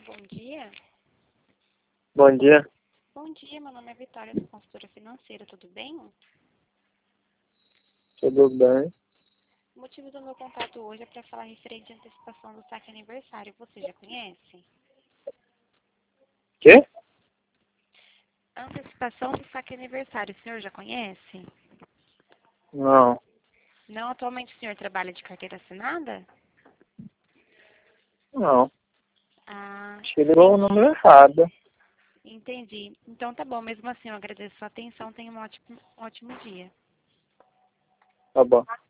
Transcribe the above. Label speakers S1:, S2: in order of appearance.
S1: bom dia.
S2: Bom dia,
S1: Bom dia, meu nome é Vitória, sou consultora financeira, tudo bem?
S2: tudo bem?
S1: O motivo do meu contato hoje é para falar referente à antecipação do saque aniversário. Você já conhece?
S2: Quê?
S1: Antecipação do saque aniversário, o senhor já conhece?
S2: Não,
S1: Não, atualmente o senhor trabalha de carteira assinada?
S2: não.
S1: Ah,
S2: Acho que ligou o número errado.
S1: entendi. Então tá bom, mesmo assim eu agradeço a sua atenção, tenha um ótimo dia.
S2: Tá bom.